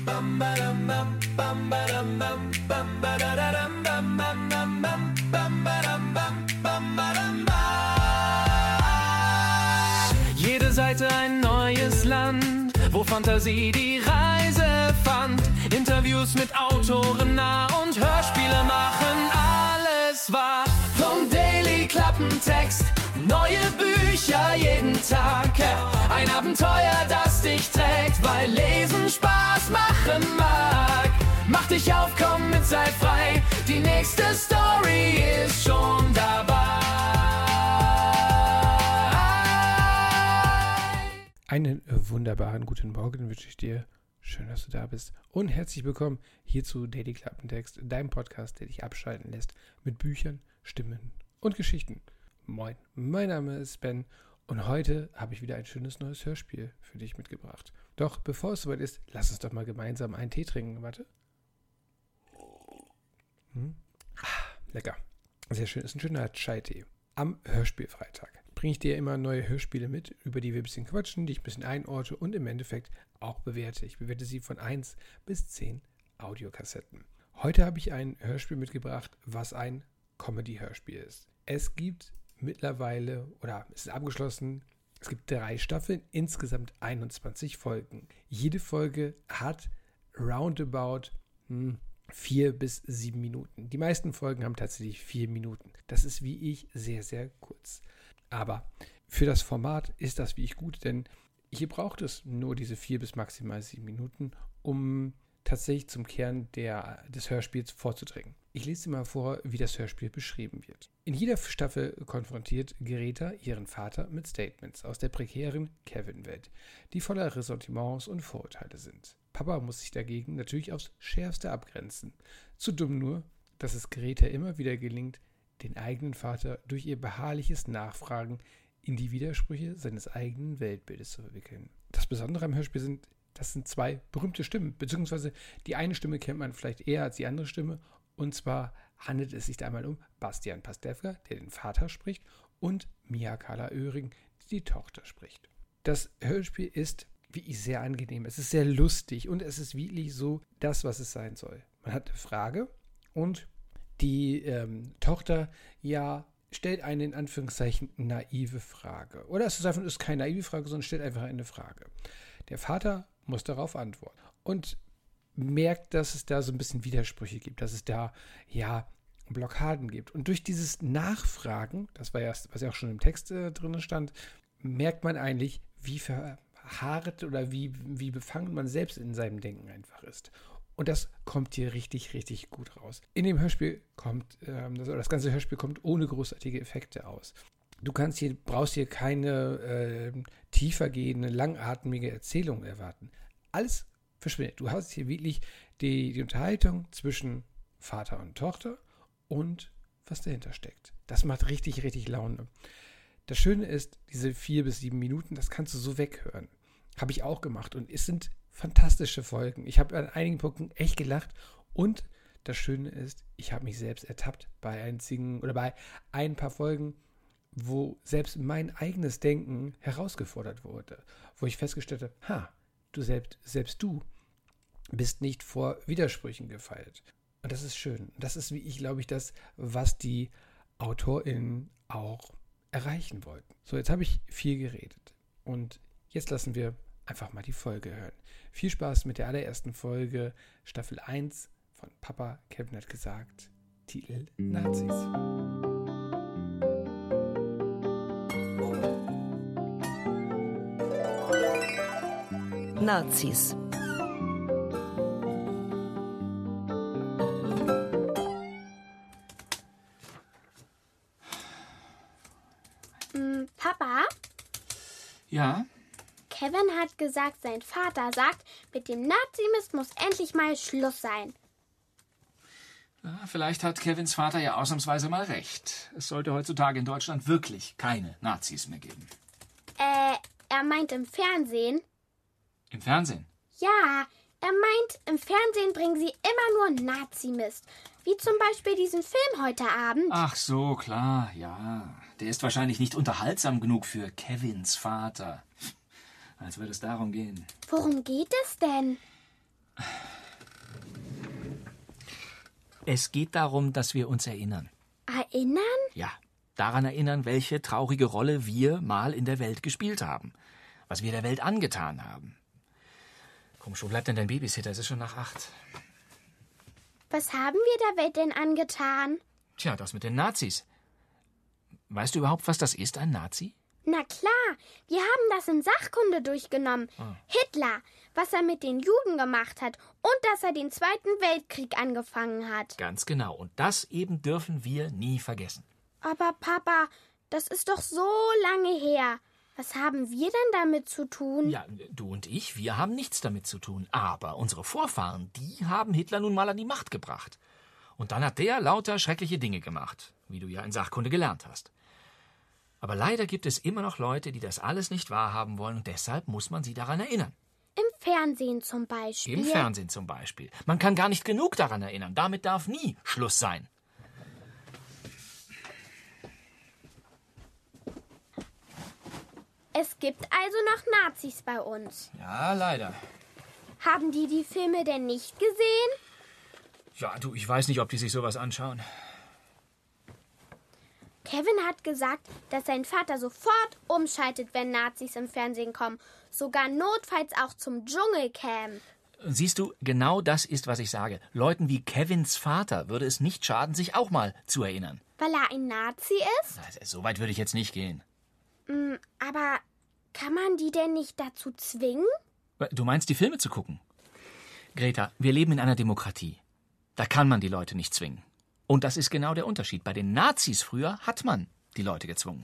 Jede Seite ein neues Land, wo Fantasie die Reise fand. Interviews mit Autoren nah und Hörspiele machen alles wahr. Vom Daily Klappentext, neue Bücher jeden Tag. Ein Abenteuer, das dich trägt, weil Lesen Spaß machen mag. Mach dich auf, komm mit, sei frei, die nächste Story ist schon dabei. Einen wunderbaren guten Morgen wünsche ich dir. Schön, dass du da bist. Und herzlich willkommen hier zu Daily Klappentext, deinem Podcast, der dich abschalten lässt mit Büchern, Stimmen und Geschichten. Moin, mein Name ist Ben und heute habe ich wieder ein schönes neues Hörspiel für dich mitgebracht. Doch bevor es soweit ist, lass uns doch mal gemeinsam einen Tee trinken. Warte. Lecker. Sehr schön. Ist ein schöner Chai-Tee. Am Hörspielfreitag bringe ich dir immer neue Hörspiele mit, über die wir ein bisschen quatschen, die ich ein bisschen einordne und im Endeffekt auch bewerte. Ich bewerte sie von 1 bis 10 Audiokassetten. Heute habe ich ein Hörspiel mitgebracht, was ein Comedy-Hörspiel ist. Es gibt mittlerweile, oder es ist abgeschlossen, es gibt 3 Staffeln, insgesamt 21 Folgen. Jede Folge hat roundabout 4 bis 7 Minuten. Die meisten Folgen haben tatsächlich 4 Minuten. Das ist, wie ich, sehr, sehr kurz. Aber für das Format ist das, wie ich, gut, denn hier braucht es nur diese 4 bis maximal 7 Minuten, um tatsächlich zum Kern des Hörspiels vorzudringen. Ich lese dir mal vor, wie das Hörspiel beschrieben wird. In jeder Staffel konfrontiert Greta ihren Vater mit Statements aus der prekären Kevin-Welt, die voller Ressentiments und Vorurteile sind. Papa muss sich dagegen natürlich aufs Schärfste abgrenzen. Zu dumm nur, dass es Greta immer wieder gelingt, den eigenen Vater durch ihr beharrliches Nachfragen in die Widersprüche seines eigenen Weltbildes zu verwickeln. Das Besondere am Hörspiel sind 2 berühmte Stimmen, beziehungsweise die eine Stimme kennt man vielleicht eher als die andere Stimme, und zwar handelt es sich da einmal um Bastian Pastewka, der den Vater spricht, und Mia Carla Oehring, die die Tochter spricht. Das Hörspiel ist, wie ich, sehr angenehm. Es ist sehr lustig und es ist wirklich so das, was es sein soll. Man hat eine Frage und die Tochter, stellt eine in Anführungszeichen naive Frage. Oder es ist keine naive Frage, sondern stellt einfach eine Frage. Der Vater muss darauf antworten und merkt, dass es da so ein bisschen Widersprüche gibt, dass es da, Blockaden gibt. Und durch dieses Nachfragen, das war ja, was ja auch schon im Text drin stand, merkt man eigentlich, wie verharrt oder wie befangen man selbst in seinem Denken einfach ist. Und das kommt hier richtig, richtig gut raus. In dem Hörspiel das ganze Hörspiel kommt ohne großartige Effekte aus. Du brauchst hier keine tiefergehende, langatmige Erzählung erwarten. Alles verschwindet. Du hast hier wirklich die Unterhaltung zwischen Vater und Tochter und was dahinter steckt. Das macht richtig, richtig Laune. Das Schöne ist, diese 4 bis 7 Minuten, das kannst du so weghören. Habe ich auch gemacht und es sind fantastische Folgen. Ich habe an einigen Punkten echt gelacht und das Schöne ist, ich habe mich selbst ertappt bei ein paar Folgen, wo selbst mein eigenes Denken herausgefordert wurde, wo ich festgestellt habe, selbst du bist nicht vor Widersprüchen gefeit. Und das ist schön. Das ist, wie ich, glaube ich, das, was die AutorInnen auch erreichen wollten. So, jetzt habe ich viel geredet und jetzt lassen wir einfach mal die Folge hören. Viel Spaß mit der allerersten Folge, Staffel 1 von Papa Kevin hat gesagt, Titel Nazis. Nazis. Papa? Ja? Kevin hat gesagt, sein Vater sagt, mit dem Nazimismus muss endlich mal Schluss sein. Ja, vielleicht hat Kevins Vater ja ausnahmsweise mal recht. Es sollte heutzutage in Deutschland wirklich keine Nazis mehr geben. Er meint im Fernsehen. Im Fernsehen? Ja, er meint, im Fernsehen bringen sie immer nur Nazimist. Wie zum Beispiel diesen Film heute Abend. Ach so, klar, ja. Der ist wahrscheinlich nicht unterhaltsam genug für Kevins Vater. Als würde es darum gehen. Worum geht es denn? Es geht darum, dass wir uns erinnern. Erinnern? Ja, daran erinnern, welche traurige Rolle wir mal in der Welt gespielt haben. Was wir der Welt angetan haben. Komm schon, bleib denn dein Babysitter, es ist schon nach 8. Was haben wir der Welt denn angetan? Tja, das mit den Nazis. Weißt du überhaupt, was das ist, ein Nazi? Na klar, wir haben das in Sachkunde durchgenommen. Hitler, was er mit den Juden gemacht hat und dass er den Zweiten Weltkrieg angefangen hat. Ganz genau. Und das eben dürfen wir nie vergessen. Aber Papa, das ist doch so lange her. Was haben wir denn damit zu tun? Ja, du und ich, wir haben nichts damit zu tun. Aber unsere Vorfahren, die haben Hitler nun mal an die Macht gebracht. Und dann hat der lauter schreckliche Dinge gemacht, wie du ja in Sachkunde gelernt hast. Aber leider gibt es immer noch Leute, die das alles nicht wahrhaben wollen und deshalb muss man sie daran erinnern. Im Fernsehen zum Beispiel. Im Fernsehen zum Beispiel. Man kann gar nicht genug daran erinnern. Damit darf nie Schluss sein. Es gibt also noch Nazis bei uns. Ja, leider. Haben die Filme denn nicht gesehen? Ja, du, ich weiß nicht, ob die sich sowas anschauen. Kevin hat gesagt, dass sein Vater sofort umschaltet, wenn Nazis im Fernsehen kommen. Sogar notfalls auch zum Dschungelcamp. Siehst du, genau das ist, was ich sage. Leuten wie Kevins Vater würde es nicht schaden, sich auch mal zu erinnern. Weil er ein Nazi ist? Also, so weit würde ich jetzt nicht gehen. Aber kann man die denn nicht dazu zwingen? Du meinst, die Filme zu gucken? Greta, wir leben in einer Demokratie. Da kann man die Leute nicht zwingen. Und das ist genau der Unterschied. Bei den Nazis früher hat man die Leute gezwungen.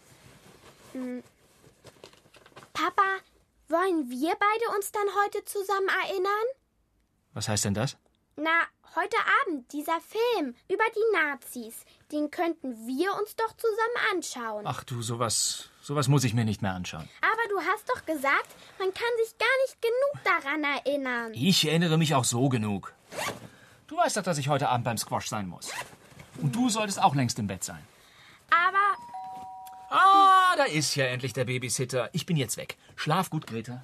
Papa, wollen wir beide uns dann heute zusammen erinnern? Was heißt denn das? Na, heute Abend, dieser Film über die Nazis. Den könnten wir uns doch zusammen anschauen. Ach du, sowas muss ich mir nicht mehr anschauen. Aber du hast doch gesagt, man kann sich gar nicht genug daran erinnern. Ich erinnere mich auch so genug. Du weißt doch, dass ich heute Abend beim Squash sein muss. Und du solltest auch längst im Bett sein. Aber Ah, da ist ja endlich der Babysitter. Ich bin jetzt weg. Schlaf gut, Greta.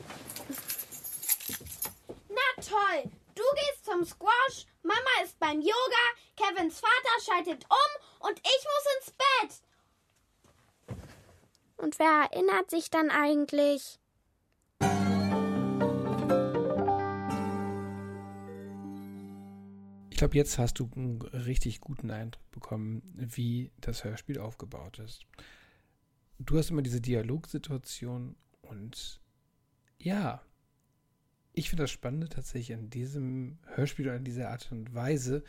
na toll, du gehst zum Squash, Mama ist beim Yoga, Kevins Vater schaltet um und ich muss ins Bett. Und wer erinnert sich dann eigentlich? Ich glaube, jetzt hast du einen richtig guten Eindruck bekommen, wie das Hörspiel aufgebaut ist. Du hast immer diese Dialogsituation und ja, ich finde das Spannende tatsächlich an diesem Hörspiel oder an dieser Art und Weise,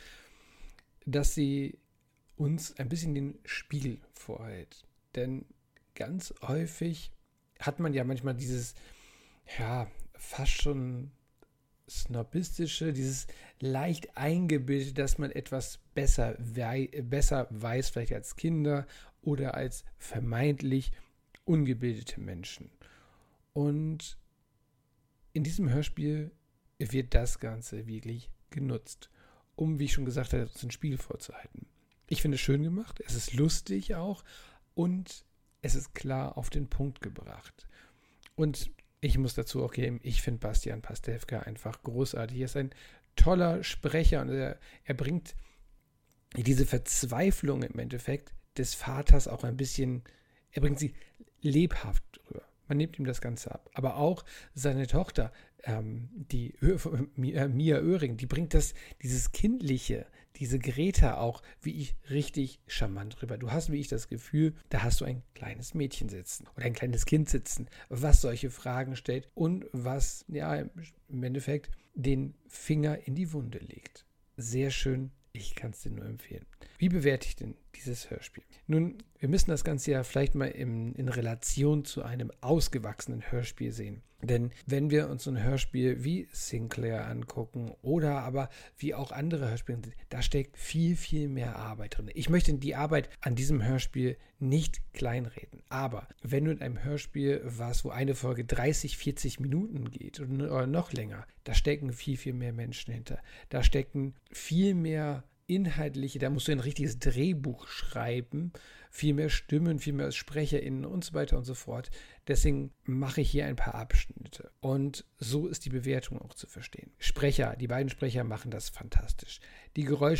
dass sie uns ein bisschen den Spiegel vorhält. Denn ganz häufig hat man ja manchmal dieses, ja, fast schon snobistische, dieses leicht eingebildete, dass man etwas besser weiß, vielleicht als Kinder oder als vermeintlich ungebildete Menschen. Und in diesem Hörspiel wird das Ganze wirklich genutzt, um, wie ich schon gesagt habe, uns ein Spiel vorzuhalten. Ich finde es schön gemacht, es ist lustig auch und es ist klar auf den Punkt gebracht. Und ich muss dazu auch geben, ich finde Bastian Pastewka einfach großartig. Er ist ein toller Sprecher und er bringt diese Verzweiflung im Endeffekt des Vaters auch ein bisschen, er bringt sie lebhaft rüber. Man nimmt ihm das Ganze ab. Aber auch seine Tochter, die Mia Oehring, die bringt dieses Kindliche, diese Greta auch, wie ich, richtig charmant rüber. Du hast, wie ich, das Gefühl, da hast du ein kleines Mädchen sitzen oder ein kleines Kind sitzen, was solche Fragen stellt und was, ja, im Endeffekt den Finger in die Wunde legt. Sehr schön. Ich kann es dir nur empfehlen. Wie bewerte ich denn dieses Hörspiel? Nun, wir müssen das Ganze ja vielleicht mal in Relation zu einem ausgewachsenen Hörspiel sehen. Denn wenn wir uns so ein Hörspiel wie Sinclair angucken oder aber wie auch andere Hörspiele, da steckt viel, viel mehr Arbeit drin. Ich möchte die Arbeit an diesem Hörspiel nicht kleinreden. Aber wenn du in einem Hörspiel warst, wo eine Folge 30, 40 Minuten geht oder noch länger, da stecken viel, viel mehr Menschen hinter. Da stecken viel mehr inhaltliche, da musst du ein richtiges Drehbuch schreiben, viel mehr Stimmen, viel mehr SprecherInnen und so weiter und so fort. Deswegen mache ich hier ein paar Abschnitte. Und so ist die Bewertung auch zu verstehen. Die beiden Sprecher machen das fantastisch. Die Geräusche,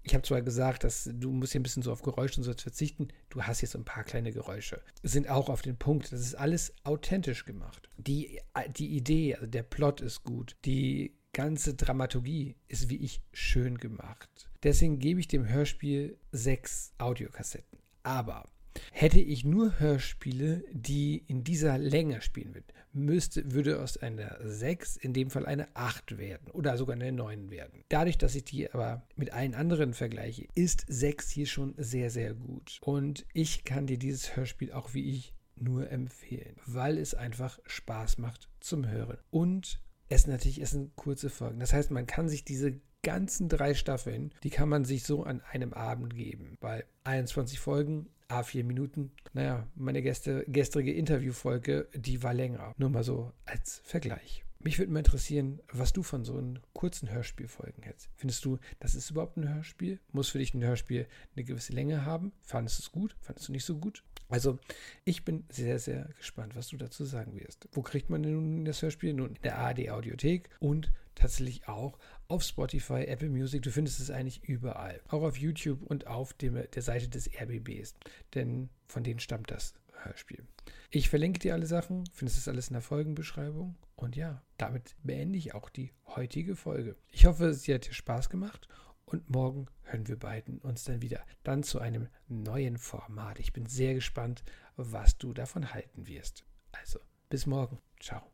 Ich habe zwar gesagt, dass du musst hier ein bisschen so auf Geräusche und so verzichten. Du hast jetzt ein paar kleine Geräusche. Sind auch auf den Punkt. Das ist alles authentisch gemacht. Die Idee, also der Plot ist gut. Die ganze Dramaturgie ist, wie ich, schön gemacht. Deswegen gebe ich dem Hörspiel 6 Audiokassetten. Aber hätte ich nur Hörspiele, die in dieser Länge spielen würde aus einer 6 in dem Fall eine 8 werden oder sogar eine 9 werden. Dadurch, dass ich die aber mit allen anderen vergleiche, ist 6 hier schon sehr, sehr gut. Und ich kann dir dieses Hörspiel auch wie ich nur empfehlen, weil es einfach Spaß macht zum Hören. Und es sind kurze Folgen. Das heißt, man kann sich diese ganzen 3 Staffeln, die kann man sich so an einem Abend geben. Weil 21 Folgen, 4 Minuten. Meine gestrige Interviewfolge, die war länger. Nur mal so als Vergleich. Mich würde mal interessieren, was du von so einen kurzen Hörspielfolgen hältst. Findest du, das ist überhaupt ein Hörspiel? Muss für dich ein Hörspiel eine gewisse Länge haben? Fandest du es gut? Fandest du nicht so gut? Also, ich bin sehr, sehr gespannt, was du dazu sagen wirst. Wo kriegt man denn nun das Hörspiel? Nun, in der ARD Audiothek und tatsächlich auch auf Spotify, Apple Music. Du findest es eigentlich überall. Auch auf YouTube und auf der Seite des RBBs. Denn von denen stammt das Hörspiel. Ich verlinke dir alle Sachen. Findest das alles in der Folgenbeschreibung. Und ja, damit beende ich auch die heutige Folge. Ich hoffe, sie hat dir Spaß gemacht. Und morgen hören wir beiden uns dann wieder. Dann zu einem neuen Format. Ich bin sehr gespannt, was du davon halten wirst. Also, bis morgen. Ciao.